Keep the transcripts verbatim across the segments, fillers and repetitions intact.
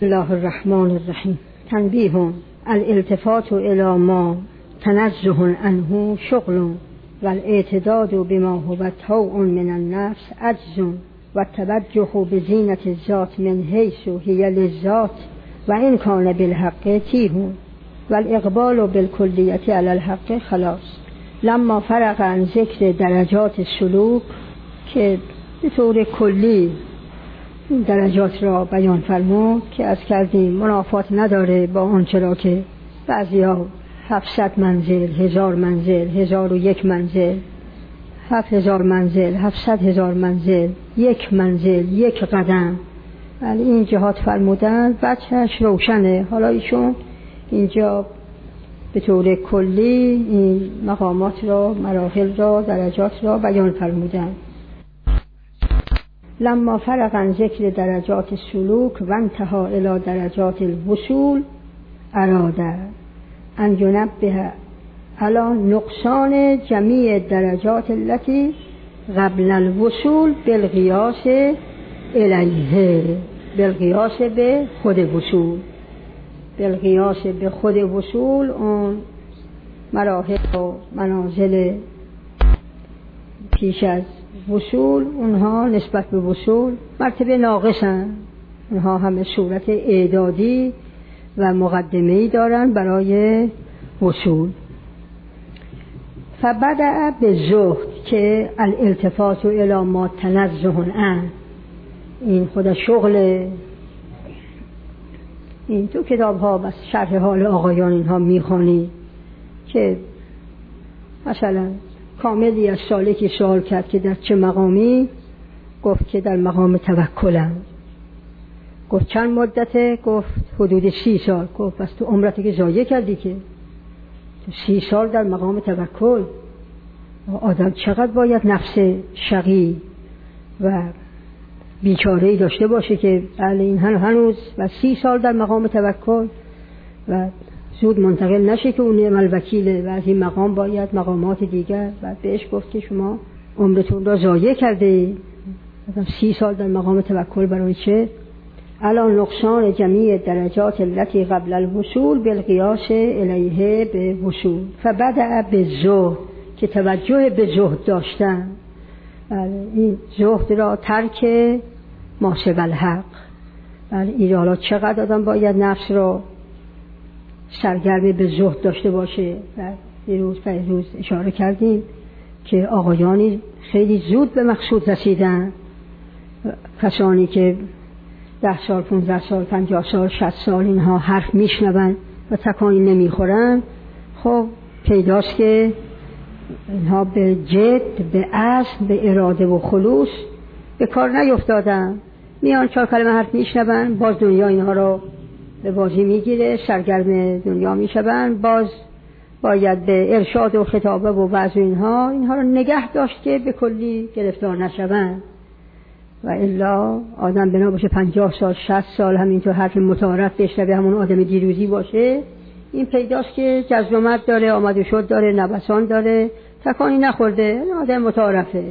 الله الرحمن الرحیم. تنبیه: الالتفات الی ما تنزه عنه شغل و الاعتداد بما هو طوع من النفس عجز و التوجه بزینة الذات من حیث هی للذات و این کان بالحق تیه و الاقبال بالکلیت علی الحق خلاص. لما فرغ عن ذکر درجات سلوک، که به طور کلی درجات را بیان فرمود که از کردیم منافات نداره با آنچه را که بعضیا هفتصد منزل، هزار منزل، هزار و یک منزل، هفت هزار منزل، هفتصد هزار منزل، یک منزل، یک قدم، ولی این جهات فرمودن بچهش روشنه. حالا ایشون اینجا به طور کلی این مقامات را، مراحل را، درجات را بیان فرمودن. لما فرغ عن ذکر درجات السلوک و انتهى الى درجات الوصول اراد ان ینبه علی نقصان جمیع درجات التي قبل الوصول بالقیاس الیه، بالقیاس به خود وصول، بالقیاس به خود وصول. اون مراحل و منازل پیش از وصول، اونها نسبت به وصول مرتبه ناقصن، اونها همه صورت اعدادی و مقدمه‌ای دارن برای وصول. فبدأ بالزهد که الالتفات الی ما تنزه عنه، این خود شغل این تو کتاب ها بس شرح حال آقایان اینها میخوانی که مثلا کاملی از سالکی سوال کرد که در چه مقامی؟ گفت که در مقام توکلم. گفت چند مدته؟ گفت حدود سی سال. گفت بس تو عمرتی که ضایع کردی که تو سی سال در مقام توکل. آدم چقدر باید نفس شقی و بیچاره‌ای داشته باشه که بله این هنوز و سی سال در مقام توکل و زود منتقل نشه که اون نعم الوکیله و از این مقام باید مقامات دیگر. و بهش گفت که شما عمرتون را ضایع کرده، مثلا سی سال در مقام توکل برای چه؟ الان نقصان جمیع درجات التي قبل الوصول بالقیاس الیه به وصول. فبدأ بالزهد که توجه به زهد داشتن، این زهد را ترک ما سوی الحق. این حالا چقدر آدم باید نفس را سرگرم به زهد داشته باشه. و روز به روز اشاره کردیم که آقایانی خیلی زود به مقصود رسیدن، کسانی که ده سال، پونزده سال، پنجاه سال، شصت سال اینها حرف میشنون و تکانی نمیخورن. خب پیداست که اینها به جد، به عزم، به اراده و خلوص به کار نیفتادن. میان چهار کلمه حرف میشنون، باز دنیا اینها را به بازی میگیره، سرگرم دنیا میشون. باز باید به ارشاد و خطابه و وعظ اینها اینها را نگه داشت که به کلی گرفتار نشون. و الا آدم بنا باشه پنجاه سال، شصت سال همینطور حرف متعارف بشنوه، همون آدم دیروزی باشه، این پیداست که جذب آمد داره، آمد و شد داره، نوسان داره، تکانی نخورده، آدم متعارفه.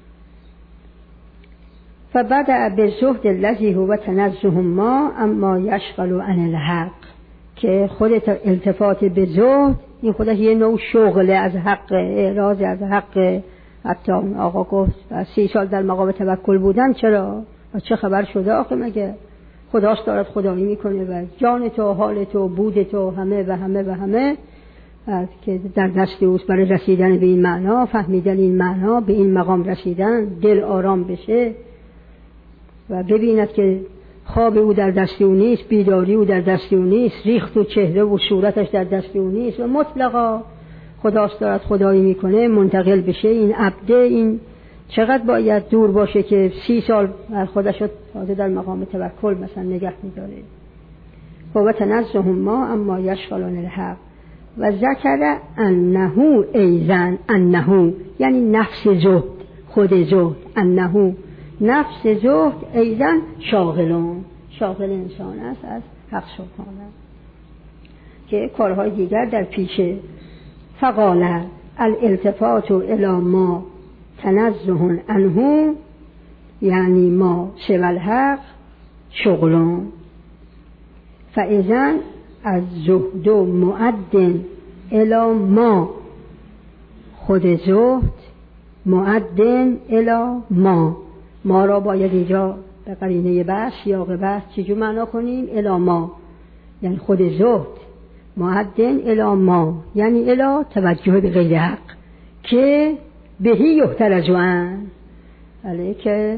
فبدأ بالزهد الذی هو تنزه ما اما یشغل عن الحق، که خود التفات به زهد این خودش یه نوع شغله از حق، اعراض از حق. حتی آقا گفت سی سال در مقام توکل بودن، چرا؟ و چه خبر شده آخه؟ مگه خداست دارد خدایی میکنه و جان تو، حال تو، بود تو، همه و همه و همه که در دست اوست. برای رسیدن به این معنا، فهمیدن این معنا، به این مقام رسیدن، دل آرام بشه و ببیند که خواب او در دست او نیست، بیداری او در دست او نیست، ریخت و چهره و صورتش در دست او نیست و مطلقا خداست دارد خدایی میکنه، منتقل بشه. این عبده این چقدر باید دور باشه که سی سال خودش رو تازه در مقام توکل مثلا نگه میداره. و تنزه ما اما یشغل عن الحق. و ذکر انه ایزن، انه یعنی نفس زهد، خود زهد، انه نفس زهد ایزن شاغلون، شاغل انسان است از حق سبحانه که کارهای دیگر در پیشه. فقال الالتفات الی ما تنزه عنه یعنی ما سوی الحق شغلون، فاذن از زهد و معدن الی ما، خود زهد معدن الی ما، ما را باید اینجا به قرینه بحث سیاق بحث چجور معنا کنیم؟ الی ما یعنی خود زهد معدن الی ما یعنی الی توجه به غیر حق که بهی یحترزوا عنه، علیه که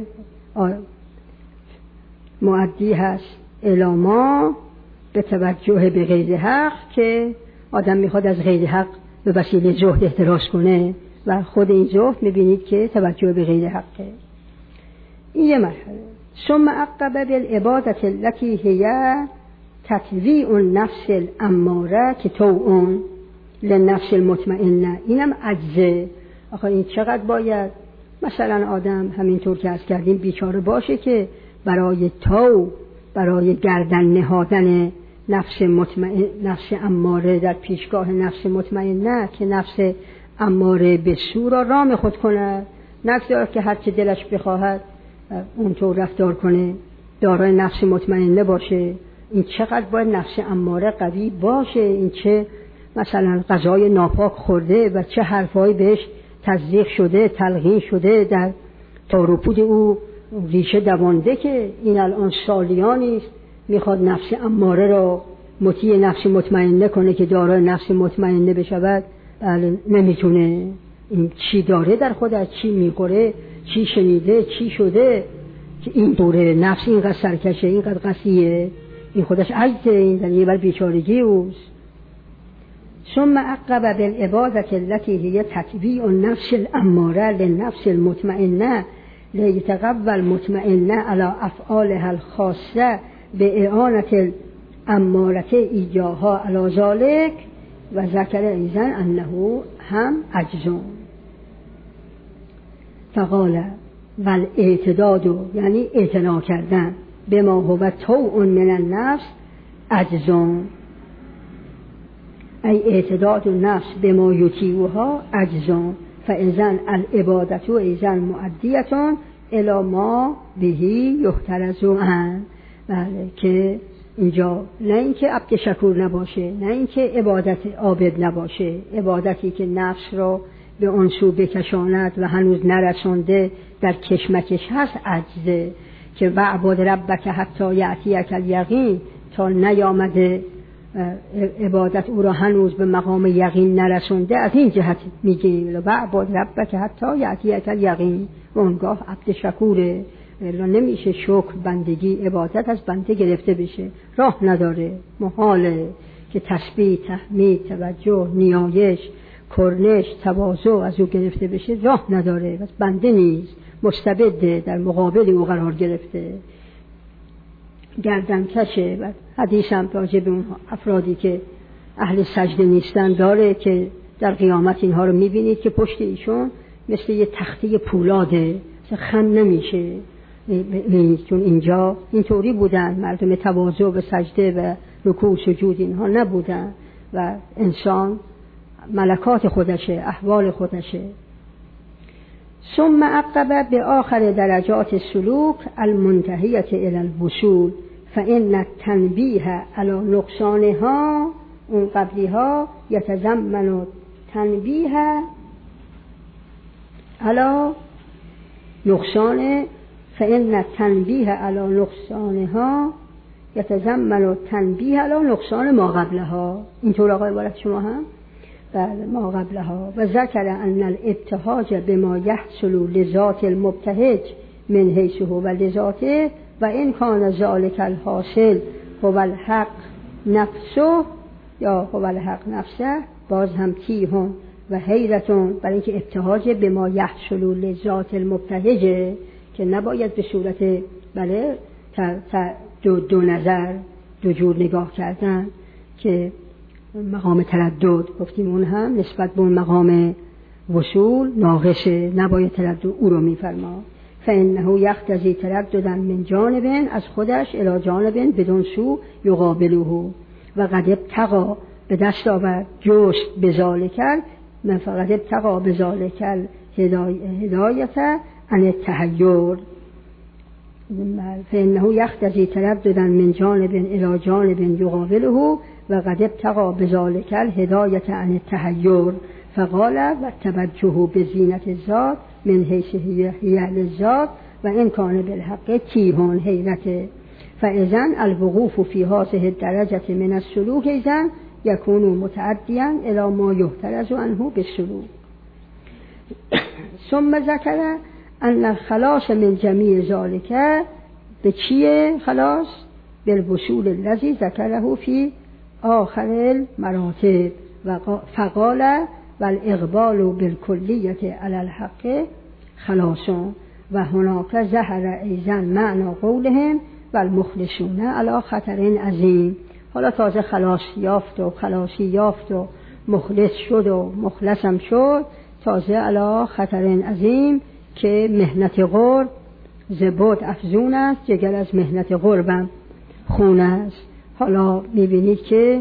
معدی هست الی ما به توجه به غیر حق که آدم میخواد از غیر حق به وسیله زهد احتراز کنه و خود این زهد میبینید که توجه به غیر حقه. این یه مرحله. ثم عقب بالعبادة التي هي تطویع النفس الاماره که توعن للنفس المطمئنه، اینم عجزه. آخه این چقدر باید مثلا آدم همینطور که از کردیم بیچاره باشه که برای تو برای گردن نهادن نفس مطمئن نفس اماره در پیشگاه نفس مطمئنه که نفس اماره به سو را رام خود کنه، نگذار که هر چه دلش بخواهد اونطور رفتار کنه، دارای نفس مطمئنه باشه. این چقدر باید نفس اماره قوی باشه، این چه مثلا غذای ناپاک خورده و چه حرفایی بهش تزریق شده تلقین شده در تاروپود او ریشه دوانده که این الان سالیانی است میخواد نفس اماره را مطیع نفس مطمئنه کنه که دارای نفس مطمئنه بشود. بله نمیتونه. این چی داره در خودش، چی میخوره، چی شنیده، چی شده که این دوره نفس اینقدر سرکشه، اینقدر قصیه، این خودش عجزه، این در یه بر بیچارگی اوست. ثم عقب بالعبادة التي هي تطویع النفس الاماره للنفس المطمئنه لیتقوی المطمئنه على افعالها الخاصه باعانة الاماره ایجاها على ذلك و ذکر ایضا انه هم عجز. فقال والاعتداد یعنی اعتنا کردن به ما هو توع من النفس عجز، ای اعتداد النفس به ما یطیعها عجز، فاذن العبادة ایضا مؤدیة الی ما بهی یحترز عنه. بله که اینجا نه اینکه عبد شکور نباشه، نه اینکه عبادت عابد نباشه، عبادتی که نفس را به اون سو بکشاند و هنوز نرسانده در کشمکش هست عجزه، که وعبد ربک حتی یأتیک الیقین تا نیامده عبادت او را هنوز به مقام یقین نرسانده، از این جهت میگیم وعبد ربک حتی یأتیک الیقین و اونگاه عبد شکوره. نمیشه شکر بندگی عبادت از بنده گرفته بشه، راه نداره، محاله که تسبیح تحمید توجه نیایش کرنش تواضع از او گرفته بشه، راه نداره، بس بنده نیست، مستبده، در مقابل او قرار گرفته، گردن کشه. و حدیث هم راجع به اون افرادی که اهل سجده نیستن داره که در قیامت اینها رو میبینید که پشت ایشون مثل یه تخته پولاده، خم نمیشه، چون اینجا اینطوری بودن، مردم تواضع به سجده و رکوع سجود اینها نبودن و انسان ملکات خودشه، احوال خودشه. ثم عقب به آخر درجات السلوک المنتهیة الى الوصول فإن التنبیه علی نقصانها، اون قبلیها یتضمن تنبیه علی نقصان، فإن التنبیه علی نقصانها یتضمن تنبیه علی نقصان ما قبلها. اینطور آقای عبارت شما هم بله ما قبلها. و ذکر ان الابتهاج بما یحصل لذات المبتهج من حیث هو لذاته و این کان ذلک الحاصل هو الحق نفسه یا هو الحق نفسه، باز هم تیهون و حیرتون، برای اینکه ابتهاج بما یحصل لذات المبتهج که نباید به صورت بله تا تا دو, دو نظر دو جور نگاه کردن که مقام تردد گفتیم اون هم نسبت به اون مقام وصول ناقصه، نباید تردد او رو میفرما. فانه یقتضی ترددا من جانب از خودش الی جانب بدون سو یقابله و قد ابتغى به دست آورد جست بذالکل من فقط ابتغى بذالکل هدایت عن التحیر. فإنه یختزی ترددا من جانب الی جانب یقابله و قد ابتغى بذلك الهدایة عن التحیر فقال و توجه بزینة الذات من حیث هی للذات و ان کان بالحق تیهون حیرته فاذن الوقوف فی هذه الدرجة من السلوک اذن یکون متعدیا الی ما یحترز عنه بالسلوک. ثم ذکر ان الخلاص من جمیع ذلك به چیه خلاص؟ بالوصول الذی ذکره فی آخر المراتب و فقال والاقبال بالکلیت علی الحق خلاص و هناك ظهر ایضا معنی قولهم والمخلصون علی خطر عظیم. حالا تازه خلاص یافت و خلاصی یافت و مخلص شد و مخلصم شد، تازه علی خطر عظیم که مهنت قرب زبود افزون است، جگر از مهنت قربم خون است. حالا میبینید که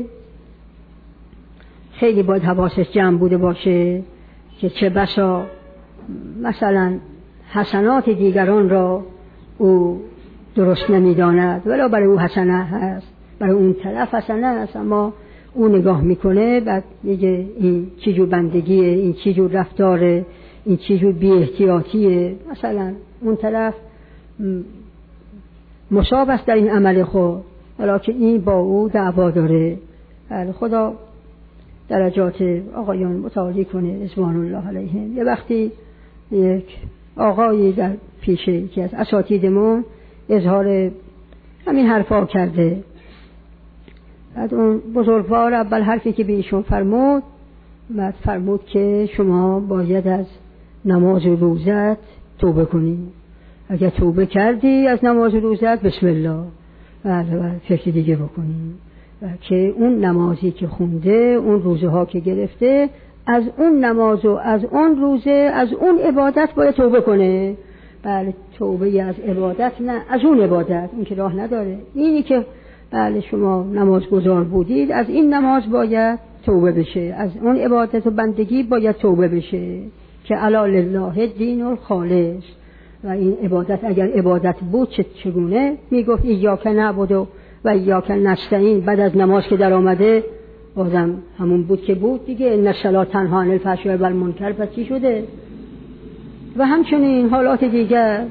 خیلی باید حواسش جمع بوده باشه که چه بسا مثلا حسنات دیگران را او درست نمیداند ولی برای او حسنه هست، برای اون طرف حسنه هست، اما او نگاه میکنه بعد میگه این چی جور بندگیه، این چی جور رفتاره، این چی جور بی احتیاطیه. مثلا اون طرف مصاب است در این عمل خود ولی که این با او دعوا داره. خدا درجات آقایان متعالی کنه رضوان الله علیهم. یه وقتی یک آقایی در پیش یکی از اساتیدمون اظهار همین حرفا کرده، بعد اون بزرگوار اول حرفی که به ایشون فرمود، بعد فرمود که شما باید از نماز و روزت توبه کنی، اگر توبه کردی از نماز و روزت بسم الله بعد فکر دیگه بکنی و که اون نمازی که خونده، اون روزه ها که گرفته، از اون نماز و از اون روزه، از اون عبادت باید توبه کنه. بله توبه از عبادت نه، از اون عبادت، اون که راه نداره. اینی که بله شما نمازگزار بودید، از این نماز باید توبه بشه، از اون عبادت و بندگی باید توبه بشه که الا لله دین الخالص. و این عبادت اگر عبادت بود چه چگونه؟ میگفت ایاک نعبد و ایاک نستعین، بعد از نماز که در آمده بازم همون بود که بود دیگه، ان الصلاة تنهی عن الفحشاء و المنکر. پس چی شده؟ و همچنین حالات دیگر.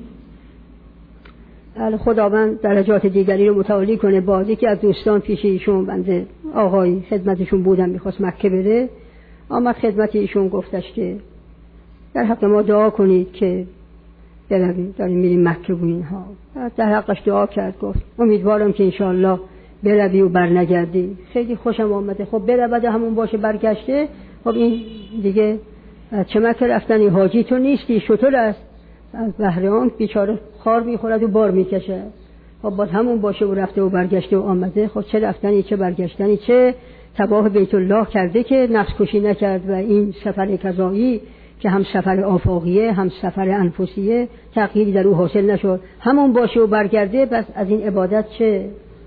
خداوند درجات دیگری رو متعالی کنه. بازی که از دوستان پیش ایشون بنده آقای خدمتشون بودم میخواست مکه بره، آمد خدمت ایشون گفتش که در حق ما دعا کنید که برویم، داریم میریم مکه و اینها. در حقش دعا کرد، گفت امیدوارم که انشاءالله بروی و برنگردی. خیلی خوشم آمده. خب برود همون باشه برگشته، خب این دیگه چه مکه رفتنی، حاجی تو نیستی، شطور است از بهران بیچاره خار میخورد و بار میکشه. خب باید همون باشه و رفته و برگشته و آمده. خب چه رفتنی چه برگشتنی، چه تباه بیت الله کرده که نفس کشی نکرد. و این سفر قضایی که هم سفر آفاقیه هم سفر انفسیه تغییری در او حاصل نشد، همون باشه و برگرده. بس از این عبادت چه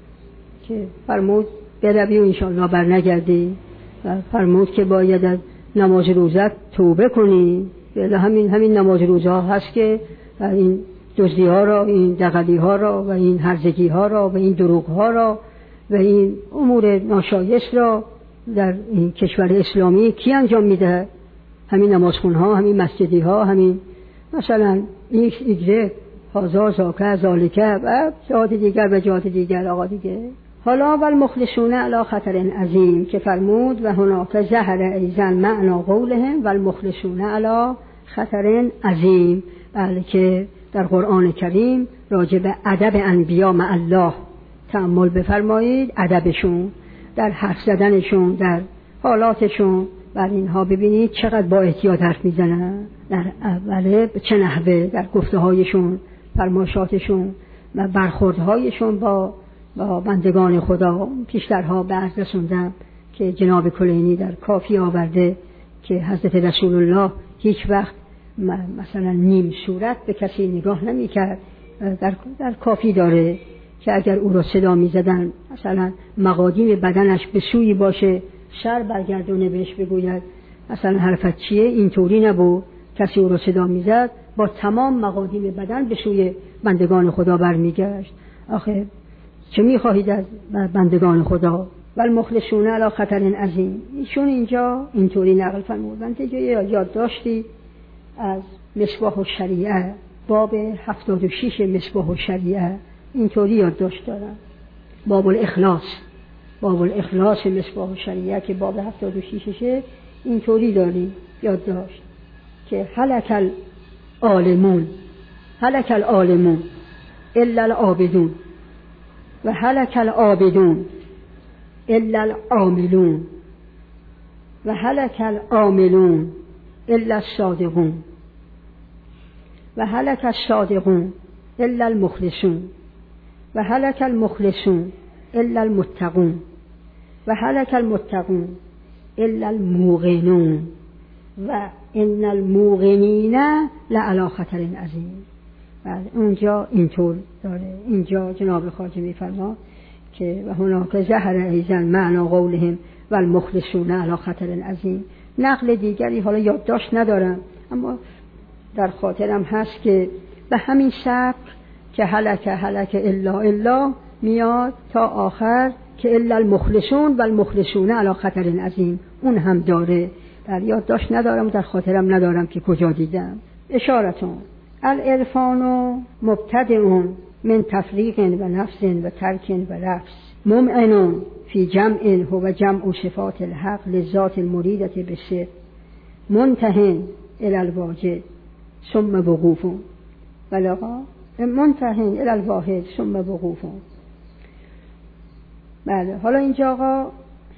که فرمود بروی و انشاءالله برنگردی، و فرمود که باید از نماز روزت توبه کنی. همین همین نماز روزها هست که این دزدی ها را، این دغلی ها را و این هرزگی ها را و این دروغ ها را و این امور ناشایست را در این کشور اسلامی کی انجام میده؟ همین نمازخون ها، همین مسجدی ها، همین مثلا این ایگره هازا زاکه زالکه و جهات دیگر و جهات دیگر. آقا دیگه حالا والمخلصون علی خطر عظیم که فرمود و هناك ظهر ایضا معنی قولهم والمخلصون علی خطر عظیم. بله که در قرآن کریم راجع به ادب انبیا مع الله تأمل بفرمایید، ادبشون در حرف زدنشون، در حالاتشون، بر اینها ببینید چقدر با احتیاط حرف میزنن، در اوله چه نحوه در گفته هایشون، فرمایشاتشون و برخوردهایشون با با بندگان خدا. پیشترها به عرض رسوندم که جناب کلینی در کافی آورده که حضرت رسول الله هیچ وقت مثلا نیم صورت به کسی نگاه نمی کرد. در, در کافی داره که اگر او را صدا می زدن مثلا مقادیم بدنش به سوی باشه، شر برگردونه بهش بگوید مثلا حرفت چیه، اینطوری نبود. کسی او را صدا می زد با تمام مقادیم بدن به سوی بندگان خدا برمیگشت. آخه چه میخواهید از بندگان خدا؟ ول مخلصون علی خطر عظیم. ایشون اینجا اینطوری نقل فرمودن. دیگه یاد داشتی از مصباح الشریعه باب هفتاد و شش مصباح الشریعه اینطوری یاد داشت دارن. باب الاخلاص، باب الاخلاص مصباح الشریعه که باب هفتاد و شش اینطوری داریم یاد داشت که هلک العالمون، هلک العالمون الا العابدون و هلک العابدون الا العاملون و هلک العاملون الا الصادقون و هلک الصادقون الا المخلصون و هلک المخلصون الا المتقون و هلک المتقون الا الموقنون و ان الموقنین لعلی خطر عظیم. بعد اونجا اینطور داره. اینجا جناب خواجه میفرما که و هناک ظهر ایضا معنی قولهم و المخلصون علی خطر عظیم. نقل دیگری حالا یادداشت ندارم اما در خاطرم هست که به همین سبک که هلک هلک الا الا میاد تا آخر که الا المخلصون و المخلصون علی خطر عظیم اون هم داره. در یادداشت ندارم، در خاطرم ندارم که کجا دیدم. اشارتون العرفان مبتدئون من تفریق و نفس و ترک و لفظ ممعنون فی جمع هو جمع صفات الحق لذات المریدة بسر منتهن الى الواجد ثم وقوف بلغا منتهن الى الواحد ثم وقوف. بله حالا اینجا آقا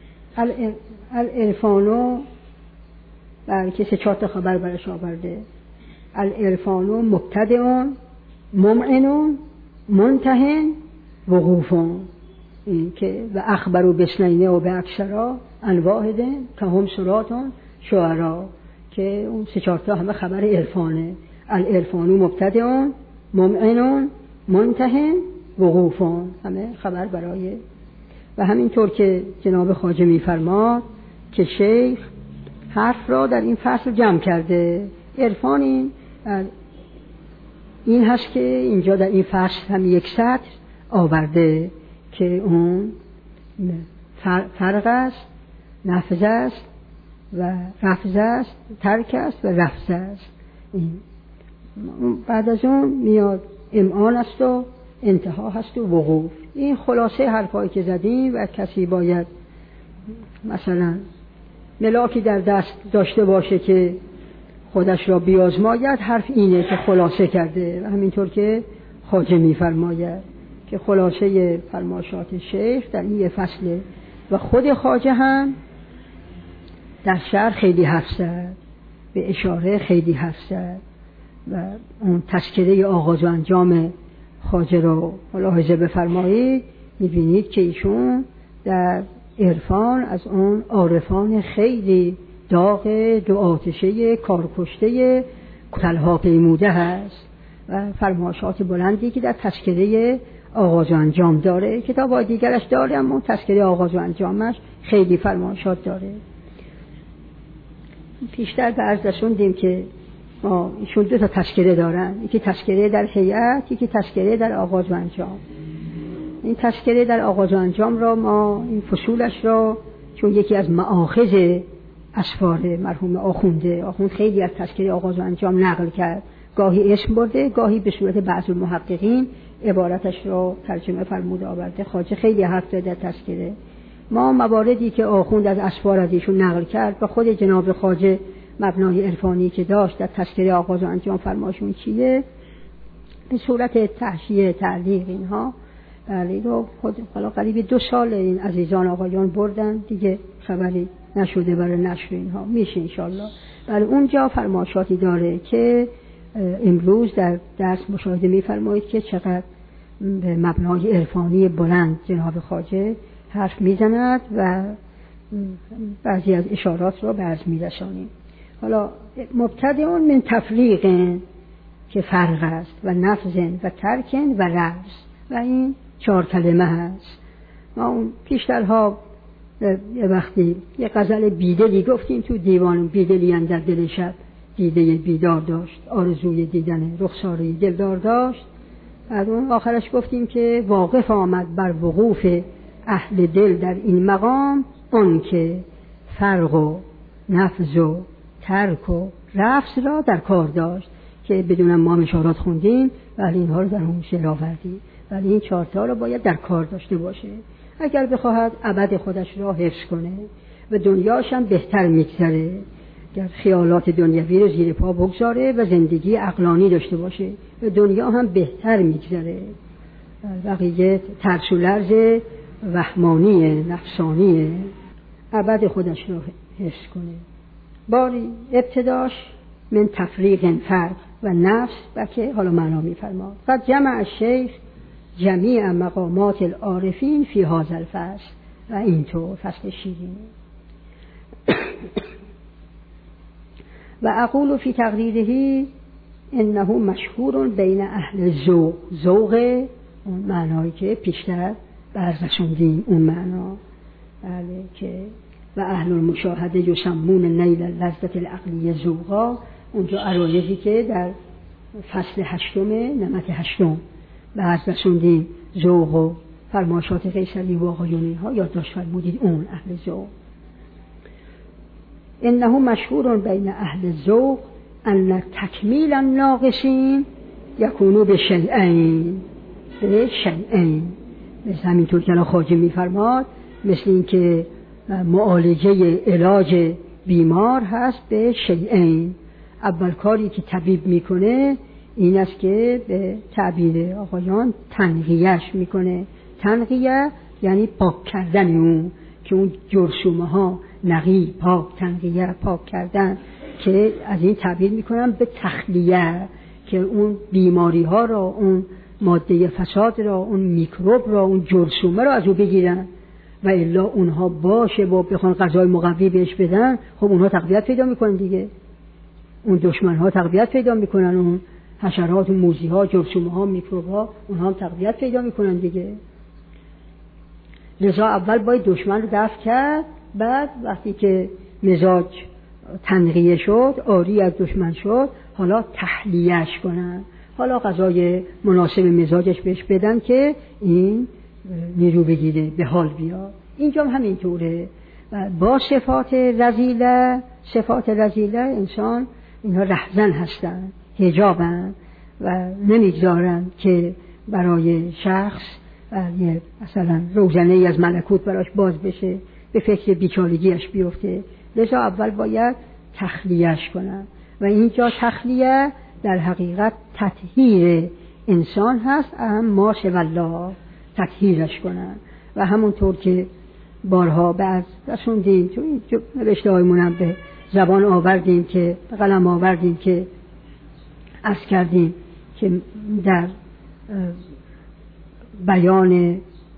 العرفانو بله که سه چهار تا خبر برش آورده. العرفانو مبتدئون ممعنون منتهن وقوفون، این که و اخبرو بسنینه و به اکثرا الواحده که هم سراتون شعرا، که اون سه چهار تا همه خبر عرفانه. العرفانو مبتدئون ممعنون منتهن وقوفون، همه خبر برای. و همینطور که جناب خواجه میفرماد که شیخ حرف را در این فصل جمع کرده. عرفان این این هست که اینجا در این فصل هم یک سطر آورده که اون فرق است، نفذ است و رفض است، ترک است و رفض است. این بعد از اون میاد امعان است و انتها هست و وقوف. این خلاصه حرفایی که زدیم و کسی باید مثلا ملاکی در دست داشته باشه که خودش را بیازماید، حرف اینه که خلاصه کرده. و همینطور که خواجه میفرماید که خلاصه فرمایشات شیخ در این فصل و خود خواجه هم در شعر خیلی حرف زد، به اشاره خیلی حرف زد و اون تذکره آغاز و انجام خواجه رو ملاحظه بفرمایید، میبینید که ایشون در عرفان از اون عارفان خیلی داغ دو آتشه کارکشته تلها پیموده هست و فرمایشات بلندی که در تذکره آغاز و انجام داره. کتاب دیگرش داره اما تذکره آغاز و انجامش خیلی فرمایشات داره. پیشتر به عرض رسوندیم که ما ایشون دو تا تذکره دارن، یکی تذکره در هیئت، یکی تذکره در آغاز و انجام. این تذکره در آغاز و انجام را ما این فصولش را چون یکی از مآخذ اسفار مرحوم آخونده، آخوند خیلی از تذکره آغاز و انجام نقل کرد، گاهی اسم برده گاهی به صورت بعض المحققین عبارتش را ترجمه فرموده آورده. خواجه خیلی حرف زده در تذکره. ما مواردی که آخوند از اسفار از ایشون نقل کرد و خود جناب خواجه مبنای عرفانی که داشت در تذکره آغاز و انجام فرماشون چیه به صورت تحشیه تعلیق اینها بله رو خود حالا قریب دو سال این عزیزان آقایان بردن دیگه خبری نشده برای نشر اینها. میشه انشالله. بله اونجا فرمایشاتی داره که امروز در درس مشاهده میفرمایید که چقدر به مبنای عرفانی بلند جناب خواجه حرف میزند و بعضی از اشارات رو به عرض میرسانیم. حالا مبتدئون من تفریق که فرق است و نفذ و ترک و رفض و این چهار کلمه هست. ما اون پیشترها یه وقتی یه غزل بیدلی گفتیم تو دیوان، بیدلی اندر دل شب دیده بیدار داشت، آرزوی دیدن رخساره دلدار داشت بعد اون آخرش گفتیم که واقف آمد بر وقوف اهل دل در این مقام آن که فرق و نفذ و ترک و رفض را در کار داشت، که بدونم ما اشارات خوندیم ولی اینها رو در اون شعر آوردیم، ولی این چهار تا رو باید در کار داشته باشه اگر بخواهد ابد خودش را حفظ کنه و دنیاش هم بهتر میگذره، اگر خیالات دنیوی رو زیر پا بگذاره و زندگی عقلانی داشته باشه و دنیا هم بهتر میگذره. بقیه ترس و لرز وهمانی نفسانی ابد خودش را حفظ کنه. باری ابتداش من تفریق فرق و نفس بکه حالا معنا میفرماد. قد جمع الشیخ جمیع مقامات العارفین فی هذا الفصل، و اینطور فصل شیرین. و اقول فی تقریره انه مشهور بین اهل ذوق، ذوق اون معنایی که پیشتر بررسوندیم، اون معنا بله، که و اهل المشاهده یسمون نیل لذت العقلی ذوقا، اونجا عرایزی که در فصل هشتم نمت هشتم بررسوندیم، ذوق و فرمایشات قیصری و آقایونی ها یادداشت فرمودید، اون اهل ذوق. انه مشهور بین اهل ذوق ان تکمیل الناقصین یکونو به شیئین، به شیئین، مثل همینطور که خواجه میفرماد، مثل این که معالجه علاج بیمار هست به شیئین. اول کاری که طبیب میکنه این است که به تعبیر آقایان تنقیهش میکنه. تنقیه یعنی پاک کردن اون، که اون جرثومه ها نقی، پاک، تنقیه پاک کردن، که از این تعبیر میکنن به تخلیه، که اون بیماری ها را، اون ماده فساد را، اون میکروب را، اون جرثومه را از او بگیرن، و الا اونها باشه و بخوان غذای مقوی بهش بدن، خب اونها تقویت پیدا میکنن دیگه، اون دشمن ها تقویت پیدا میکنن، اون حشرات و موذی ها، جرثومه ها، میکروب ها، اونها هم تقویت پیدا میکنن دیگه. لذا اول باید دشمن رو دفع کرد، بعد وقتی که مزاج تنقیه شد، آری از دشمن شد، حالا تحلیهش کنن، حالا غذای مناسب مزاجش بهش بدن که این نیرو بگیره، به حال بیاد. اینجا هم همینطوره. و با صفات رذیله، صفات رذیله انسان اینها رهزن هستن، حجابن و نمیگذارن که برای شخص مثلا روزنه ای از ملکوت براش باز بشه، به فکر بیچارگیش بیفته. لذا اول باید تخلیهش کنن، و اینجا تخلیه در حقیقت تطهیر انسان هست، اما شوالله تطهیرش کنن. و همونطور که بارها بعد رسوندیم تو این نوشته هایمون به زبان آوردیم، که قلم آوردیم، که عرض کردیم که در بیان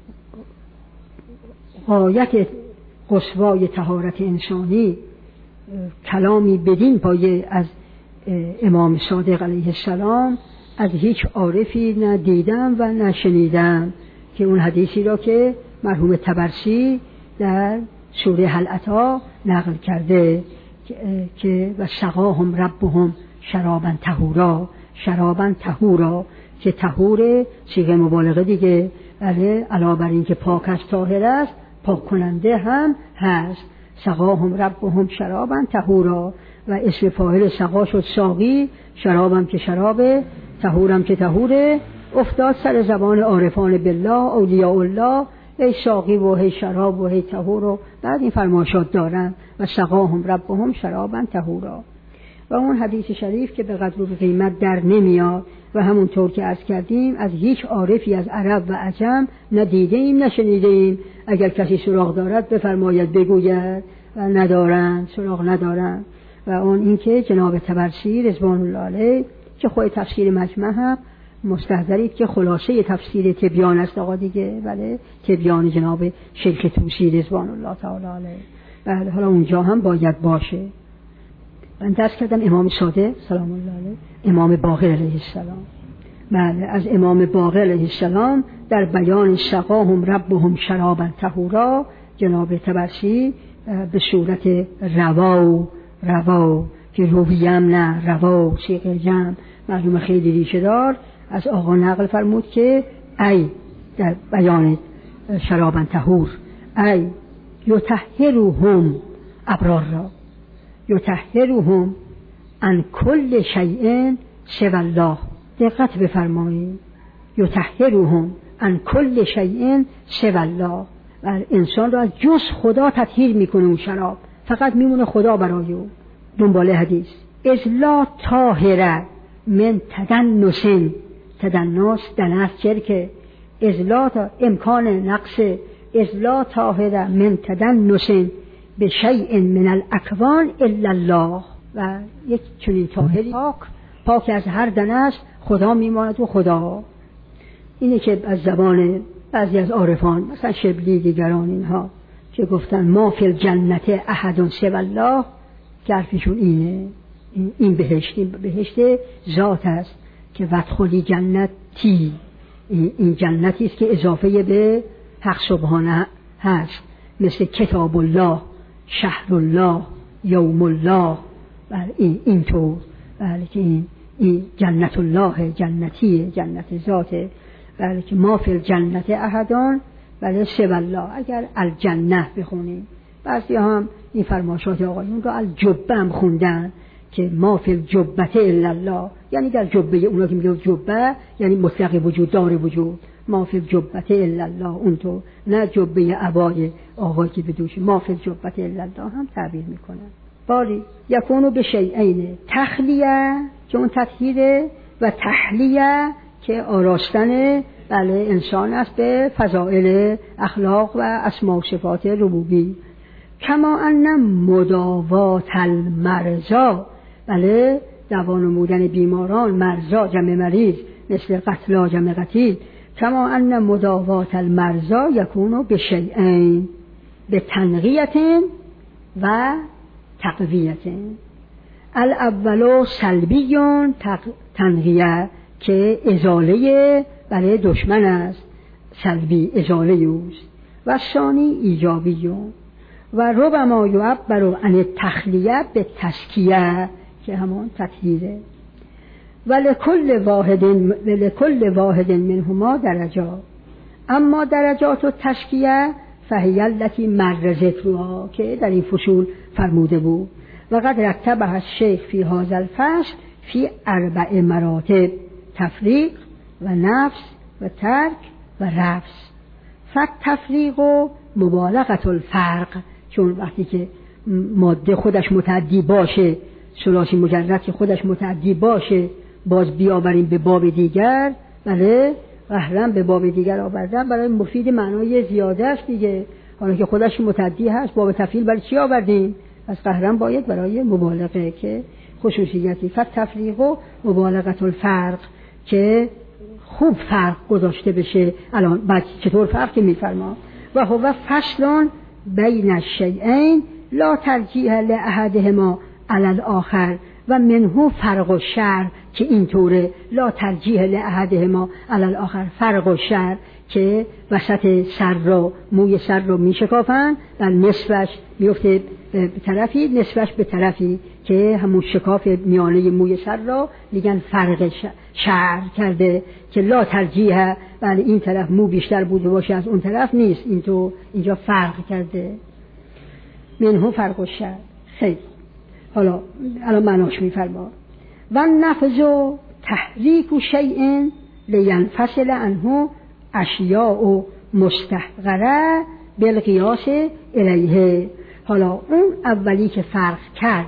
غایت قصوای طهارت انسانی کلامی بدین پایه از امام صادق علیه السلام از هیچ عارفی نه دیدم و نه شنیدم، که اون حدیثی را که مرحوم طبرسی در سوره هل اتی نقل کرده که و سقاهم ربهم شرابا طهورا، شرابا طهورا، که طهور صیغه مبالغه دیگه، بله، علاوه بر این که پاک است، طاهر است، پاک کننده هم هست. سقاهم ربهم شرابا طهورا، و اسم فاعل سقا شد ساقی، شرابم که شرابه، طهورم که طهوره، افتاد سر زبان عارفان بالله اولیاء الله، ای ساقی و هی شراب و هی طهور، و بعد این فرمایشات دارن و سقاهم ربهم شرابا طهورا. و اون حدیث شریف که به قدر و قیمت در نمیاد، و همونطور که عرض کردیم از هیچ عارفی از عرب و عجم نه دیده ایم نه شنیده ایم. اگر کسی سراغ دارد بفرماید بگوید، و ندارن، سراغ ندارن. و اون این که جناب طبرسی رضوان الله علیه که خود تفسیر مجمع هم مستحضرید که خلاصه تفسیر تبیان است آقا دیگه، بله، تبیان جناب شیخ طوسی رضوان الله تعالی علیه، بله، حالا اونجا هم باید باشه. من درس کردم امام صادق سلام الله علیه، امام باقر علیه السلام، بله، از امام باقر علیه السلام در بیان سقاهم ربهم شرابا طهورا جناب طبرسی به صورت روا روا که رویم نه روا صیغه جمع معلومه خیلی ریشه دار، از آقا نقل فرمود که ای در بیان شرابن طهور ای یطهرهم ابرار را یطهرهم عن کل شیء سوی الله. دقت بفرمایید، یطهرهم عن کل شیء سوی الله، و انسان را از جز خدا تطهیر میکنه. اون شراب فقط میمونه خدا برای او. دنباله حدیث اذ لا طاهر من تدنس، تدنس دنس چرکه، اذ لا امکان نقص، اذ لا طاهر من تدنس به شیء من الاکوان الا الله، و یک چنین طاهری پاک پاک از هر دنس خدا میماند و خدا. اینه که از زبان بعضی از عارفان مثلا شبلی دیگران اینها که گفتن ما فی الجنت احد سوی الله، که حرفشون اینه، این بهشت این بهشت ذات است که وادخلی جنتی، این جنتی است که اضافه به حق سبحانه هست، مثل کتاب الله، شهر الله، یوم الله، بله این اینطور، بله که این این جنت الله جنتیه، جنت ذاته، بله که ما فی الجنت احدان بله سوی الله. اگر الجنه بخونیم، بعضی هم این فرمایشات آقایون رو الجبه هم خوندن که ما فی الجبه الا الله، یعنی در جبه اونا که میگه جبه یعنی مطلق وجود، دار وجود، ما فی الجبه الا الله، اون تو نه جبه عبای آقایی که بدوش، ما فی الجبه الا الله هم تعبیر میکنن. باری یکونو به شیئین، تخلیه که اون تطهیره، و تحلیه که آراستن بله انسان است به فضائل اخلاق و اسماء و صفات ربوبی. کما ان مداوات المرضا، بله دوا نمودن بیماران، مرضا جمع مریض، مثل قتلا جمع قتیل. کما ان مداوات المرضا یکونو به شیئین، به تنقیت و تقویت. الاولو سلبیون تنقیه که ازاله برای دشمن است، سلبی ازاله اوست، و ثانی ایجابیون. و ربما یعبر عن تخلیه به تزکیه که همون تطهیره. ولکل واحد ولکل واحد منهما درجات، اما درجات و تزکیه فهی التی مر ذکرها که در این فصول فرموده بود. و قد رتبها الشیخ فی هذا الفصل فی اربع مراتب: تفریق و نفس و ترک و رفس. فالتفریق و مبالغه الفرق، چون وقتی که ماده خودش متعدی باشه، ثلاثی مجرد که خودش متعدی باشه، باز بیاوریم به باب دیگر، بله قهرن به باب دیگر آوردن برای مفید معنای زیاده است دیگه. حالا که خودش متعدی هست، باب تفعیل برای چی آوردیم؟ پس قهرن باید برای مبالغه که خصوصیتی. فالتفریق و مبالغه الفرق که خوب فرق گذاشته بشه. الان بعد چطور فرق که میفرما؟ و هو فصل بین الشیئین لا ترجیح لاحدهما علی الاخر و منه فرق الشر، که اینطوره لا ترجیح لاحدهما علی الاخر، فرق الشر که وسط سر رو، موی سر رو میشکافن و نصفش میفته به طرفی، نصفش به طرفی، که همون شکاف میانه موی سر رو میگن فرق شعر کرده، که لا ترجیح، ولی این طرف مو بیشتر بوده باشه از اون طرف نیست، این تو اینجا فرق کرده. منه فرق الشر. خیلی حالا الان معناش میفرما. و نفذ و تحریک و شیء لینفصل عنه اشیاء مستحقره بالقیاس الیه. حالا اون اولی که فرق کرد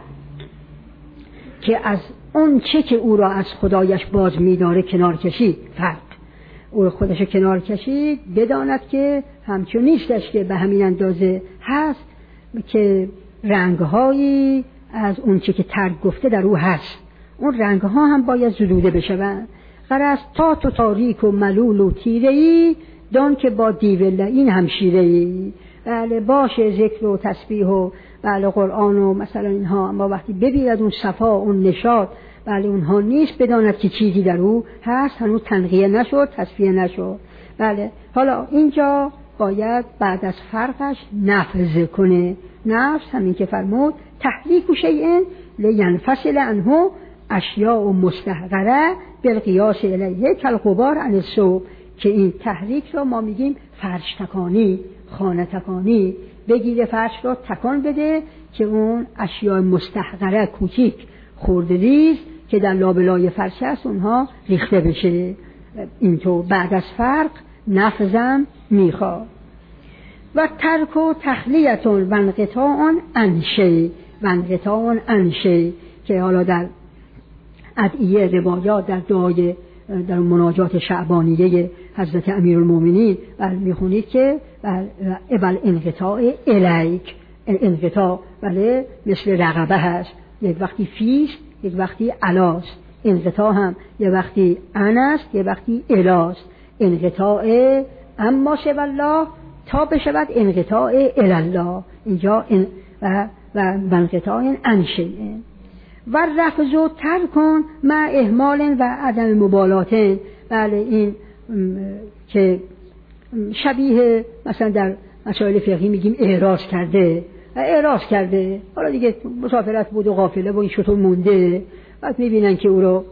که از اون چه که او را از خدایش باز می‌داره کنار کشید، فرق او خودش کنار کشید، بداند که همچون نیستش که به همین اندازه هست که رنگ‌هایی از اون چه که ترک گفته در او هست، اون رنگ‌ها هم باید زدوده بشوند. غرض تا تو تاریک و ملول و تیره‌ای دان که با دیو این همشیره‌ای. بله باشه ذکر و تسبیح و بله قرآن و مثلا اینها، اما وقتی ببیند اون صفا اون نشاط بله اونها نیست، بداند که چیزی در او هست، هنوز تنقیه نشد، تصفیه نشد. بله حالا اینجا باید بعد از فرقش نفذ کنه. نفس همین که فرمود تحریک و شیء لینفصل عنه اشیاء مستحقره بالقیاس الیه کالغبار عن الصبح، که این تحریک را ما میگیم فرش تکانی، خانه تکانی. بگیره فرش را تکان بده که اون اشیاء مستحقره کوچیک خورده ریز که در لابلای فرش هست اونها ریخته بشه. اینطور بعد از فرق نفذم میخواد. و ترک و تخلیتون و انقطاع انشی و انقطاع انشی، که حالا در ادعیه روایات در دعای در مناجات شعبانیه حضرت امیرالمومنین بل میخونید که بل انقطاع الیک، انقطاع بله مثل رقبه هست، یک وقتی فیست یک وقتی علاست. انقطاع هم یک وقتی ان است یک وقتی الاست. انقطاع اما شب الله تا بشود انقطاع الله. اینجا ان و و انقطاع انشیه. و رفض و ترکن مع اهمال و عدم مبالاتن. بله این که شبیه مثلا در مسائل فقهی میگیم اعراض کرده، اعراض کرده، حالا دیگه مسافرت بود و قافله و این شطور مونده، بعد میبینن که او رو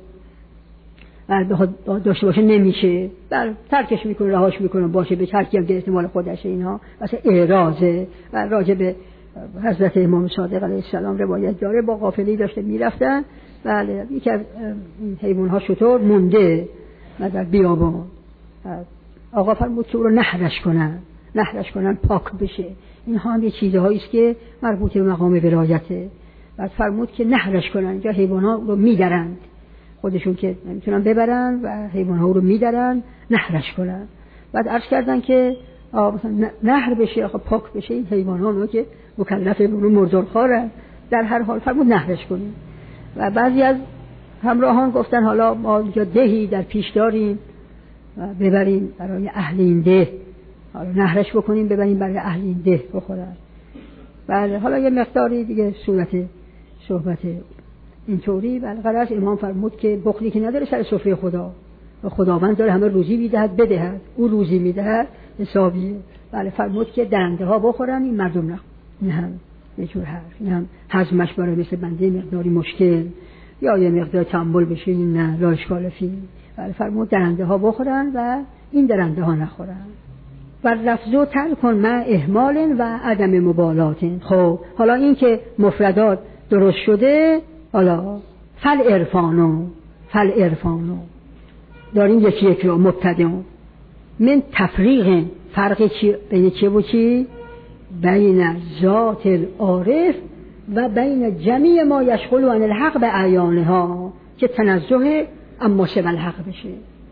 داشته باشه نمیشه، بل ترکش میکنه، رهاش میکنه، باشه به ترکی هم که احتمال خودشه. اینها مثلا اعراضه. و راجع به حضرت امام صادق علیه السلام روایت داره با قافله‌ای داشته میرفتن، بله یکی از حیوان‌ها شطور مونده و در بیابان، آقا فرمود که او رو نحرش کنن، نحرش کنن پاک بشه. اینها هم یه چیزهایی است که مربوط به مقام ولایته. بعد فرمود که نحرش کنن، اینجا حیوان‌ها رو میدرند، خودشون که نمیتونن ببرن و حیوان‌ها رو میدرن، نحرش کنن. بعد عرض کردن که مثلا نهر بشه، آخه پاک بشه، این حیوان‌ها که مکلف اون مردارخواره، در هر حال فرمود نهرش کنیم. و بعضی از همراهان گفتن حالا ما اینجا دهی در پیش داریم و ببریم برای اهل این ده، حالا نهرش بکنیم ببریم برای اهل این ده بخورن. بله حالا یه مقداری دیگه صورت صحبت اینطوری. بله غرض امام فرمود که بخلی که نداره سر سفره خدا، و خداوند داره همه روزی میدهد بدهد، او روزی میدهد حسابیه. بله فرمود که درنده ها بخورن، این مردم نه. این هم یه جور حرف، این هم هضمش برای مثل بنده مقداری مشکل یا یه مقدار تنبل بشه، این نه لا اشکال فی. بله فرمود درنده ها بخورن و این درنده ها نخورن. و رفض ترکن مع اهمال و عدم مبالات. خب حالا این که مفردات درست شده، حالا فل عرفانو فل عرفانو داریم یکی یکی رو مبتدع من تفریق، فرق چی بین چه و چی؟ بین ذات العارف و بین جمیع ما یشغل عن الحق به اعیانها، که تنزه اما سوى الحق بشه.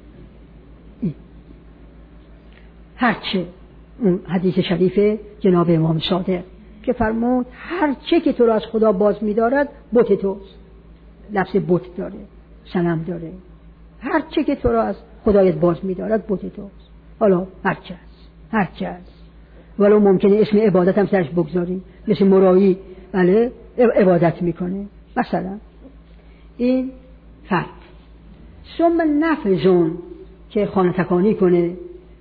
هرچه اون حدیث شریف جناب امام صادق که فرمود هرچه که تو را از خدا باز می‌دارد بت توست، لفظ بت داره، صنم داره. هرچه که تو را از خدایت باز می‌دارد بت توست. حالا هرچه است، هرچه است، ولو ممکنه اسم عبادت هم سرش بگذاریم، مثل مرایی بله عبادت میکنه مثلا. این فرد ثم نفذون که خانه تکانی کنه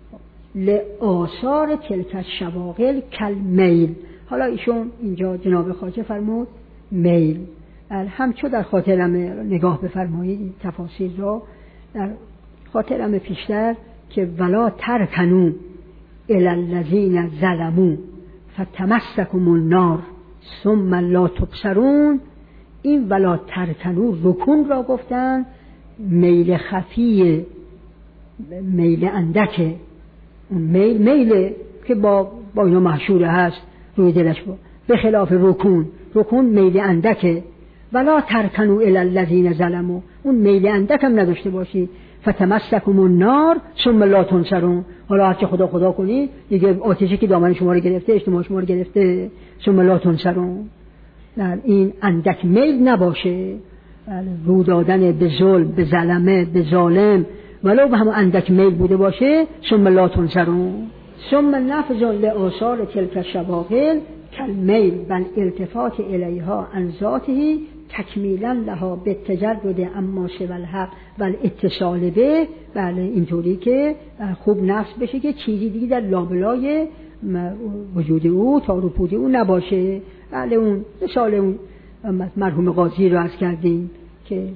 لآثار تلک الشواغل کل میل. حالا ایشون اینجا جناب خواجه فرمود میل، همچو در خاطرم نگاه بفرمایید تفاصیل را، در خاطرم پیشتر که ولا ترکنو الی الذین ظلموا فتمسکم النار ثم لا تبصرون. این ولا ترکنو رکون را گفتن میل خفیه، میل اندکه، اون میل میل که با با اینا محشوره هست روی دلش، با به خلاف رکون، رکون میل اندکه. ولا ترکنو الی الذین ظلموا، اون میل اندک هم نداشته باشی. فتمسکم النار ثم لا تنصرون، حالا هرچه خدا خدا کنی دیگه آتشی که دامن شما رو گرفته، اجتماع شما رو گرفته، ثم لا تنصرون. این اندک میل نباشه، رو دادن به ظلم، به ظلمه، به ظالم، ولو به همون اندک میل بوده باشه، ثم لا تنصرون. ثم نفذ لآثار تلک الشواغل کالمیل بل التفات الیها عن ذاته تکمیلا لها به تجرد اما سوى الحق و الاتصال به. بله اینطوری که خوب نفس بشه که چیزی دیگه در لابلای وجود او تا رو پود او نباشه. بله اون مثال اون مرحوم قاضی رو عرض کردیم که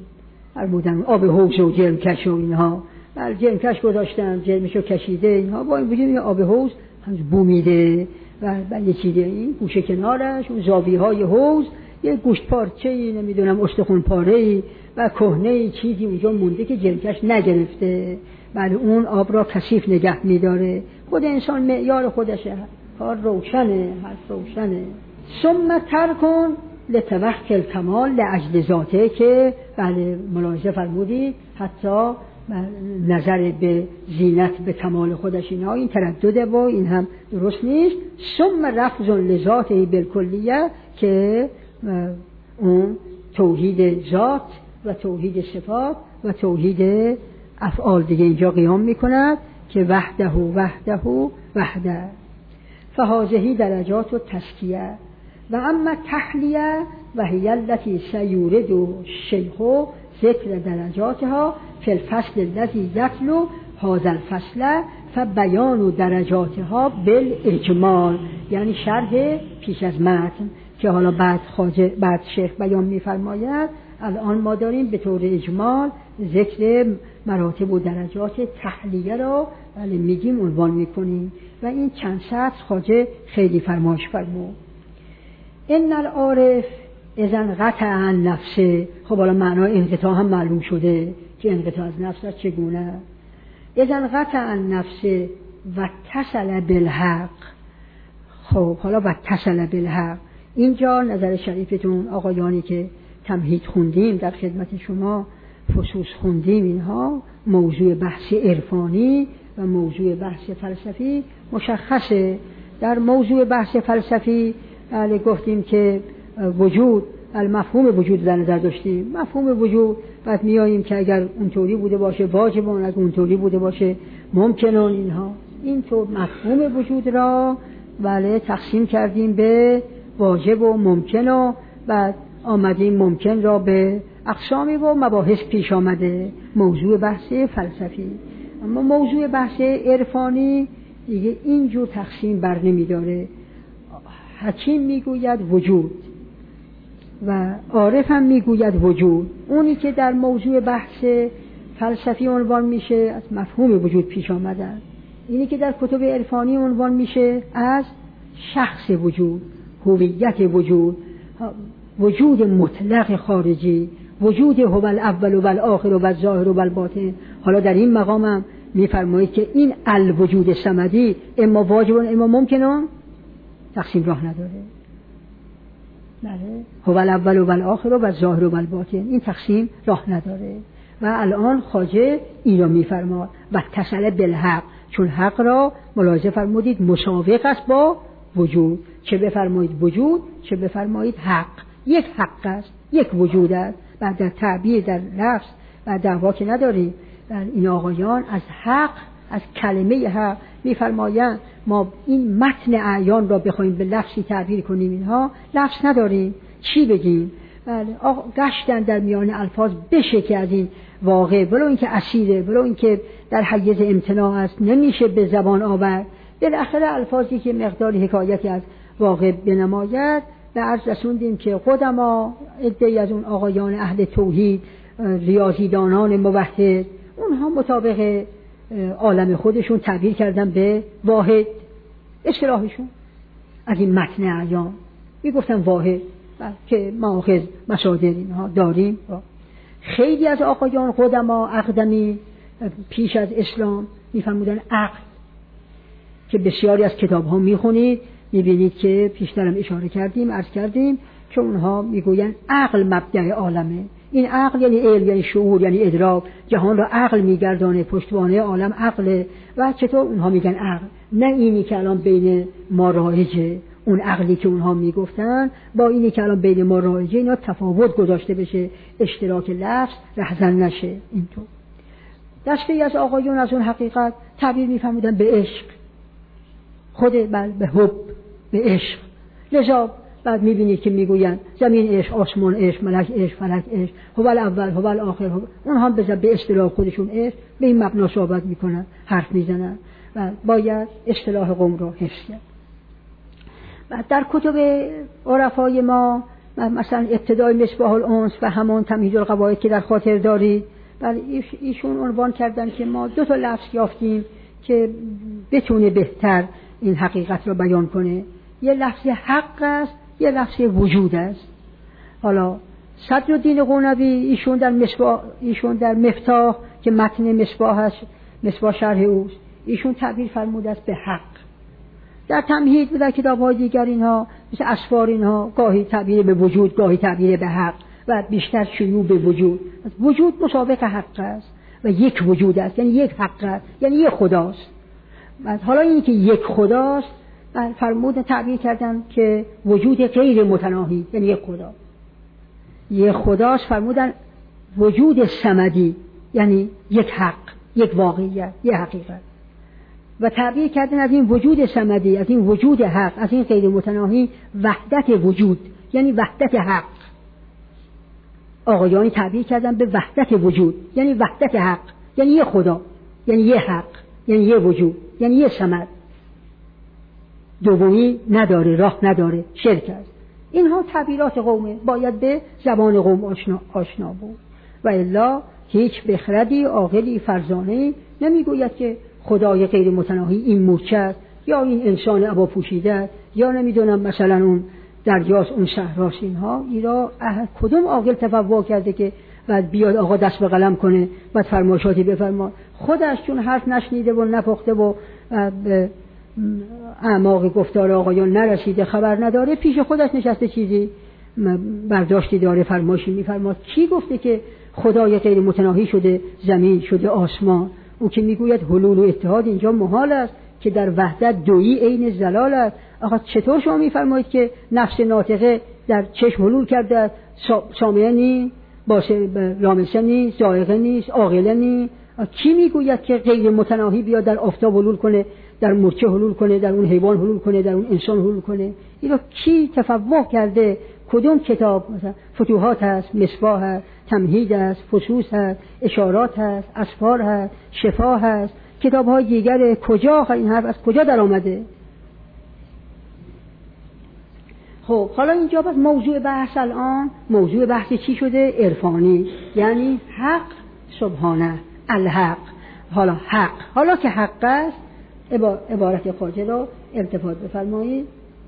فرمودن آب حوض و جرمکش و اینها، بر جرمکش گذاشتن، جرمشو کشیده اینها، با این وجود آب حوض هنوز بو میده و یه چیزی این گوشه کنارش اون زاویه‌های حوض یه گوشت پارچه‌ای نمیدونم استخوان پاره‌ای و کهنه چیزی اونجا مونده که جرمکش نگرفته، بله اون آب را کثیف نگه میداره. خود انسان معیار خودشه، کار روشنه، حرف روشنه. ثم ترکن لتوکل کمال لاجل ذاته، که بله ملاحظه فرمودید حتی نظر به زینت به کمال خودش اینها این تردده و این هم درست نیست. ثم رفض لذاته بالکلیه، که اون توحید ذات و توحید صفات و توحید افعال دیگه اینجا قیام میکند که وحده وحده وحده. فهذه درجات التزکیه و اما تحلیه و هی التي سیورد الشیخ ذکر درجاتها فی الفصل الذی یتلو هذا الفصل فبیان درجاتها بالاجمال، یعنی شرح پیش از متن که حالا بعد خواجه بعد شیخ بیان می‌فرماید. الان ما داریم به طور اجمال ذکر مراتب و درجات تحلیه را بله میگیم، عنوان میکنیم و این چند سطر خواجه خیلی فرمایش فرمود. ان العارف اذا انقطع عن نفسه. خب حالا معنای انقطاع هم معلوم شده که انقطاع از نفس چگونه. اذا انقطع عن نفسه و اتصل بالحق. خب حالا و اتصل بالحق، اینجا نظر شریفتون آقایانی که تمهید خوندیم در خدمت شما، فصوص خوندیم، اینها موضوع بحث عرفانی و موضوع بحث فلسفی مشخصه. در موضوع بحث فلسفی بله گفتیم که وجود، المفهوم وجود در نظر داشتیم. مفهوم وجود بعد میاییم که اگر اونطوری بوده باشه واجبون، اگر اونطوری بوده باشه ممکنون، اینها اینطور مفهوم وجود را بله تقسیم کردیم به واجب و ممکن و بعد آمدیم ممکن را به اقسامی و مباحث پیش آمده، موضوع بحث فلسفی. اما موضوع بحث عرفانی دیگه اینجور تقسیم بر نمی داره. حکیم میگوید وجود و عارف هم میگوید وجود. اونی که در موضوع بحث فلسفی عنوان میشه از مفهوم وجود پیش آمدن، اینی که در کتب عرفانی عنوان میشه از شخص وجود، هویت وجود، وجود مطلق خارجی، وجود هو الاول و الاخر و الظاهر و الباطن. حالا در این مقام هم میفرمایید که این الوجود صمدی اما واجب اما ممکنه، تقسیم راه نداره. بله هو الاول و الاخر و الظاهر و الباطن، این تقسیم راه نداره. و الان خواجه این را میفرماد و اتصل بالحق، چون حق را ملاحظه فرمودید مساوق است با وجود، چه بفرمایید وجود چه بفرمایید حق، یک حق است، یک وجود است. بعد در تعبیر در لفظ و دعوا که نداریم. این آقایان از حق، از کلمه حق میفرمایند ما این متن اعیان را بخوایم به لفظی تعبیر کنیم، اینها لفظ نداریم، چی بگیم؟ بله آقا گشتن در میان الفاظ بشه که از این واقع ولو اینکه اسیره، ولو اینکه در حیز امتناع است، نمیشه به زبان آورد. بالاخره الفاظی که مقداری حکایتی از واقع بنماید. به عرض رسوندیم که قدما عده‌ای از اون آقایان اهل توحید، ریاضیدانان موحد، اونها مطابق عالم خودشون تعبیر کردن به واحد. اصطلاحشون از این متن اعیان میگفتن واحد که ماخذ مصادر اینها داریم. خیلی از آقایان قدما اقدمی پیش از اسلام میفرمودن عقل، که بسیاری از کتاب ها میخونید میبینید که پیشترم اشاره کردیم عرض کردیم که اونها میگوین عقل مبدأ عالمه. این عقل یعنی علم، یعنی شعور، یعنی ادراک. جهان را عقل میگردانه، پشتوانه عالم عقله. و چطور اونها میگن عقل؟ نه اینی که الان بین ما رایجه، اون عقلی که اونها میگفتن با اینی که الان بین ما رایجه، اینا تفاوت گذاشته بشه، اشتراک لفظ رهزن نشه. اینطور دسته از آقایون از اون حقیقت تعبیر میفرمودن به عشق، خود بل به حب، به عشق. لذا بعد میبینید که میگوین زمین عشق، آسمان عشق، ملک عشق، فلک عشق، هو الاول هو الاخر. اونها هم به اصطلاح خودشون عشق به این مبنا صحبت میکنن، حرف میزنن و باید اصطلاح قوم را حفظ کرد. بعد در کتب عرفای ما مثلا ابتدای مصباح الانس و همان تمهید القواعد که در خاطر دارید، ولی ایشون عنوان کردن که ما دو تا لفظ یافتیم که بتونه بهتر این حقیقت رو بیان کنه. یه لفظ حق است، یه لفظ وجود است. حالا صدرالدین قونوی ایشون در مصباح، ایشون در مفتاح که متن مصباح است، مصباح شرح اوست، ایشون تعبیر فرموده است به حق. در تمهید و در کتاب‌های دیگر اینها مثل اسفار اینها گاهی تعبیر به وجود، گاهی تعبیر به حق و بیشتر شیوع به وجود. وجود مسابق حق است و یک وجود است، یعنی یک حق است، یعنی یک خداست. حالا اینی که یک خداست فرمودن تعبیر کردن که وجود غیر متناهی، یعنی یک خدا. یک خداست فرمودن وجود صمدی، یعنی یک حق، یک واقعیت، یک حقیقت. و تعبیر کردن از این وجود صمدی، از این وجود حق، از این غیر متناهی وحدت وجود، یعنی وحدت حق. آقایانی تعبیر کردن به وحدت وجود، یعنی وحدت حق، یعنی یک خدا، یعنی یک حق، یعنی یک وجود، یعنی یک صمد. دومی نداره، راه نداره، شرک است. اینها تعبیرات قومه، باید به زبان قوم آشنا, آشنا بود. و الا هیچ بخردی عاقلی فرزانه نمیگوید که خدای غیر متناهی این مورچه است، یا این انسان عبا پوشیده است، یا نمیدونم مثلا اون دریاست، اون صحراست. اینها ایرا کدوم عاقل تفوع کرده که بعد بیاد آقا دست به قلم کنه بعد فرمایشاتی بفرما؟ خودش چون حرف نشنیده و نپخته و به اعماق گفتار آقایان نرسیده، خبر نداره، پیش خودش نشسته چیزی برداشتی داره، فرمایشی میفرما. کی گفته که خدای غیر متناهی شده زمین، شده آسمان؟ او که میگوید حلول و اتحاد اینجا محال است که در وحدت دویی عین زلال است. آقا چطور شما میفرمایید که نفس ناطقه در چشم حلول کرده، سامعه نی، لامسه نی، ذائقه نیست، عاقله نی؟ کی میگوید که غیر متناهی بیاد در آفتاب حلول کنه، در مورچه حلول کنه، در اون حیوان حلول کنه، در اون انسان حلول کنه؟ اینو کی تفوه کرده؟ کدوم کتاب؟ مثلا فتوحات هست، مصباح هست، تمهید هست، فصوص هست، اشارات هست، اسفار هست، شفا هست، کتاب های دیگر. کجا این حرف از کجا در آمده؟ خب حالا اینجا بس موضوع بحث الان موضوع بحث چی شده؟ عرفانی، یعنی حق سبحانه، الحق. حالا حق، حالا که حق است، عبارت خواجه را التفات بفرمایید.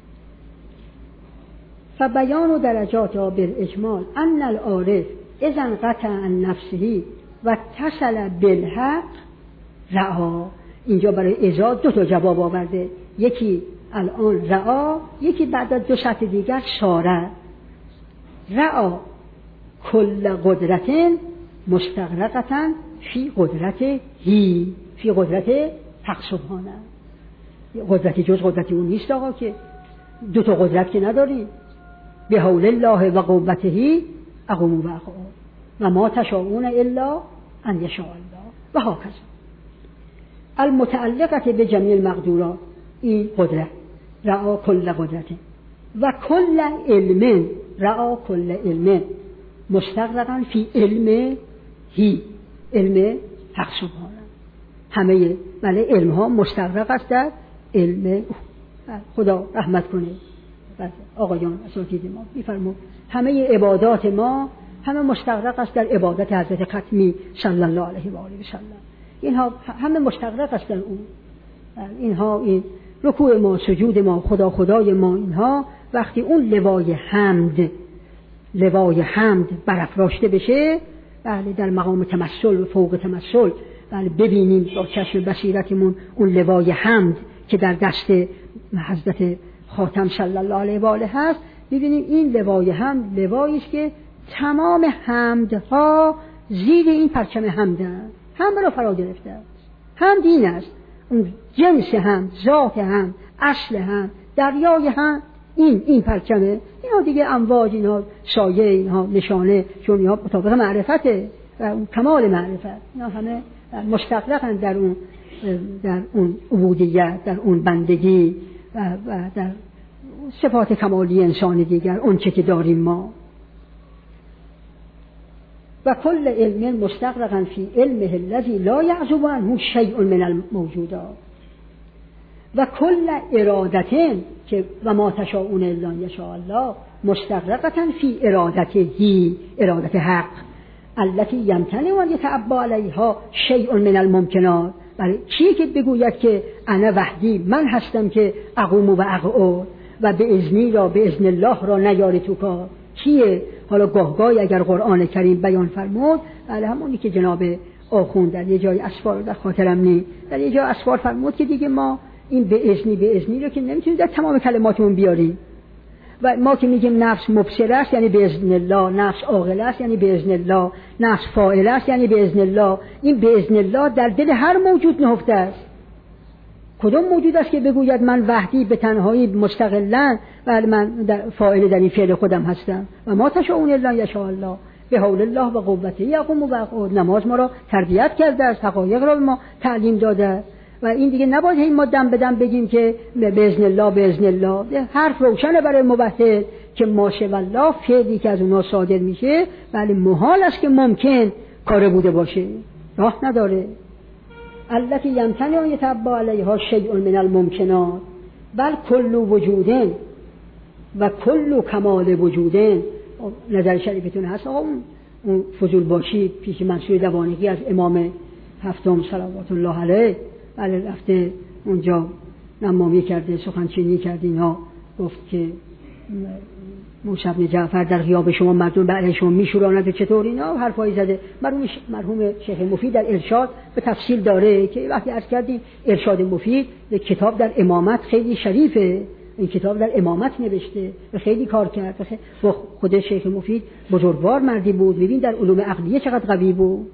فبیان درجات بالاجمال ان العارف اذا انقطع عن نفسه و اتصل بالحق رعا. اینجا برای ازاد دو تا جواب آورده، یکی الان رعا، یکی بعد از دو شرط دیگر ساره. رعا کل قدرت مستغرقتا فی قدرت هی، فی قدرت حق سبحانه. قدرتی جز قدرتی اون نیست آقا، که دو تا قدرت که نداری. به حول الله و قوته اقوم و اقوم و ما تشاءون الا ان یشاء الله و هکذا. المتعلقه به جمیع المقدورات، این قدرت رعا کل قدرت و کل علم، رعا کل علم مستغرقا فی علم هی، علم حق سبحانه. همه بله علم ها مستغرق است در علم خدا. رحمت کنه آقایان اساتید ما میفرمود همه عبادات ما همه مستغرق است در عبادت حضرت ختمی صلی الله علیه و آله و سلم. اینها همه مستغرق است در اون. اینها این رکوع ما، سجود ما، خدا خدای ما، اینها وقتی اون لوای حمد لوای حمد برافراشته بشه، بله در مقام تمثل و فوق تمثل، بله ببینیم با چشم بصیرتمون اون لوای حمد که در دست حضرت خاتم صلی الله علیه و آله هست، ببینیم این لوای حمد لوایی است که تمام حمدها زیر این پرچم حمدن، حمد را فرا گرفته است. حمد این است، اون جنس حمد، ذات حمد، اصل حمد، دریای حمد، این این پرچمه. اینا دیگه امواج، اینا سایه، اینها نشانه، چون اینا مطابق معرفته و اون کمال معرفت، اینا همه مستغرقن در اون در اون عبودیت، در اون بندگی و, و در صفات کمالی انسان دیگر، اون چه که داریم ما. و کل علم مستغرقا فی علمه الذی لا یعزب عنه شیء من الموجودات و کل ارادت که و ما تشاءون الا ان یشاء الله مستغرقة فی ارادته، ارادت حق التي یمتنع ان یتعبا علیها شیء من الممکنات. برای چیه که بگوید که انا وحدی، من هستم که اقوم و اقعد و به اذنی را به اذن الله را نیاری تو کار. کیه؟ حالا گاهگاهی اگر قرآن کریم بیان فرمود، بله همونی که جناب آخوند در یه جای اسفار در خاطرم نی در یه جای اسفار فرمود که دیگه ما این به اذنی به اذنی رو که نمیتونیم در تمام کلماتمون بیاریم. و ما که میگیم نفس مبصره است یعنی به اذن الله، نفس عاقله است یعنی به اذن الله، نفس فاعله است یعنی به اذن الله. این به اذن الله در دل هر موجود نهفته است. کدوم موجود است که بگوید من وحدی به تنهایی مستقلا و من در فاعل در این فعل خودم هستم؟ و ما تشاءون الا یشاء الله به حول الله و قوته یقوم و یقعد. نماز ما را تربیت کرده است، حقایق را به ما تعلیم داده است و این دیگه نباید این ما دم بدم بگیم که به اذن الله به اذن الله. حرف روشنه برای موحد که ماشاء الله فعلی که از اونها صادر میشه ولی محال است که ممکن کار بوده باشه، راه نداره. التي یمتنع ان یتعبا علیها شیء من الممکنات بل کل وجودن و کل کمال وجودن. نظر شریفتون هست آقا اون فضول باشی پیش منصور دوانقی از امام هفتم صلوات الله علیه بله رفته اونجا نمامی کرده، سخنچینی کرده، اینا گفت که موسی بن جعفر در غیاب شما مردم به علیه شما میشوراند چطور، اینا حرفایی زده. مرحوم مرحوم شیخ مفید در ارشاد به تفصیل داره که وقتی عرض کردیم ارشاد مفید یک کتاب در امامت خیلی شریفه، این کتاب در امامت نوشته و خیلی کار کرد و خود شیخ مفید بزرگوار مردی بود، ببین در علوم عقلیه چقدر قوی بود.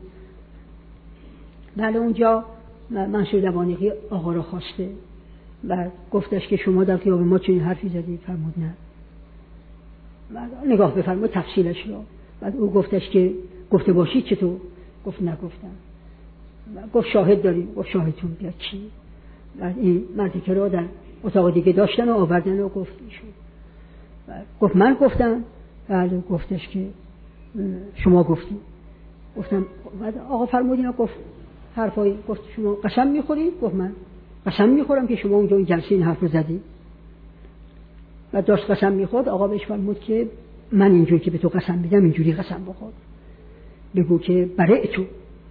بله اونجا منصور دوانقی آقا را خواسته و گفتش که شما در غیاب ما چنین حرفی زدید؟ فرمود نه. بعد نگاه بفرمایید تفصیلش رو. بعد او گفتش که گفته باشید چطور؟ گفت نگفتم. گفت شاهد داریم؟ گفت شاهدتون بیاد. کی؟ بعد این مردی که رو در اتاق دیگه داشتن و آوردن و گفت ایشون. گفت من گفتم؟ بله. گفتش که شما گفتی. گفتم. بعد آقا فرمودین گفت حرفایی گفت شما قسم میخورید؟ گفت من قسم میخورم که شما اونجا این جلسه این حرف رو زدی. و داشت قسم میخورد آقا بهش فرمود که من اینجوری که به تو قسم میدم اینجوری قسم بخور، بگو که برئت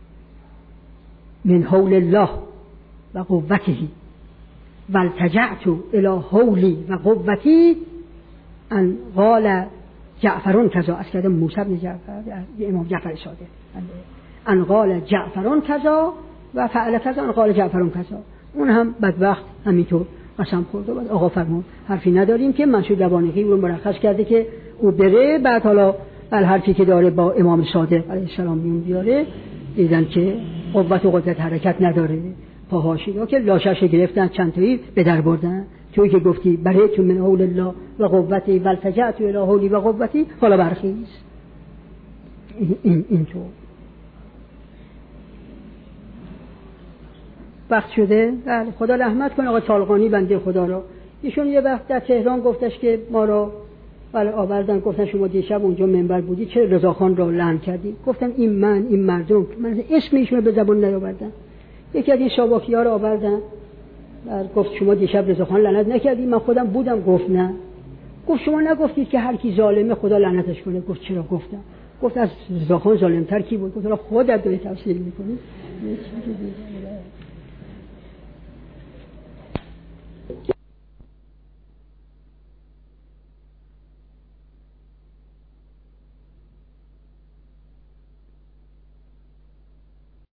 من حول الله و قوته و التجعت الی حولی و قوتی ان قال جعفرون کذا. از کردم موسی بن جعفر امام جعفر صادق ان قال جعفرون کذا و فعل کذا ان قال جعفرون کذا. اون هم بدبخت همینطور قسم خورده. بعد آقا فرمود حرفی نداریم که منصور دوانقی رو مرخص کرده که او بره، بعد حالا حرفی که داره با امام صادق علیه السلام میون بیاره. دیدن که قوت و قدرت حرکت نداره، پاهاشی رو که لاشش گرفتن چند تایی به در بردن. توی که گفتی برای تو من حول الله و قوتی و التجعت الی حولی و قوتی، حالا برخیز این این, این تو وقت شده. بله خدا رحمت کنه آقا طالقانی بنده خدا رو. ایشون یه وقت در تهران گفتش که ما رو بله آوردن گفتن شما دیشب اونجا منبر بودی چرا رضاخان رو لعن کردی؟ گفتن این من این مردم من اسم ایشون رو به زبان نیاوردن. یکی از این شاباکی‌ها رو آوردن گفت شما دیشب رضاخان لعنت نکردی؟ من خودم بودم. گفت نه. گفت شما نگفتید که هر کی ظالمه خدا لعنتش کنه؟ گفت چرا گفتم. گفت از رضاخان ظالم‌تر کی بود؟ گفت خودت داری تفسیر می‌کنی.